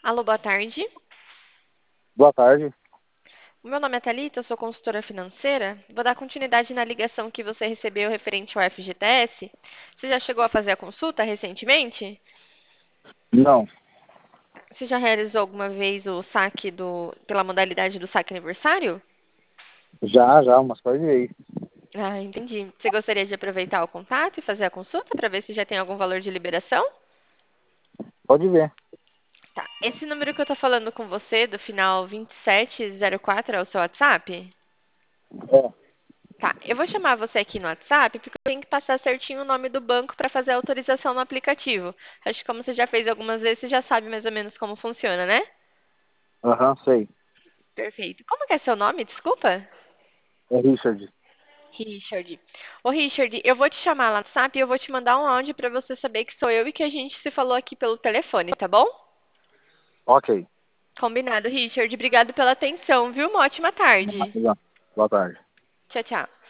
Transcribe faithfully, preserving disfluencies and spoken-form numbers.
Alô, boa tarde. Boa tarde. O meu nome é Thalita, eu sou consultora financeira. Vou dar continuidade na ligação que você recebeu referente ao F G T S. Você já chegou a fazer a consulta recentemente? Não, Você já realizou alguma vez o saque do, pela modalidade do saque aniversário? já, já, umas par de vezes. Ah, entendi. Você gostaria de aproveitar o contato e fazer a consulta para ver se já tem algum valor de liberação? Pode ver. Tá. Esse número que eu tô falando com você, do final vinte e sete zero quatro, é o seu WhatsApp? É, Tá, eu vou chamar você aqui no WhatsApp porque eu tenho que passar certinho o nome do banco para fazer a autorização no aplicativo. Acho que como você já fez algumas vezes, você já sabe mais ou menos como funciona, né? aham, sei. Perfeito. Como que é seu nome? Desculpa? É Richard. Richard. Ô, Richard, eu vou te chamar lá no WhatsApp e eu vou te mandar um áudio para você saber que sou eu e que a gente se falou aqui pelo telefone, tá bom? Ok. Combinado, Richard. Obrigado pela atenção, viu? Uma ótima tarde. Boa tarde. Tchau, tchau.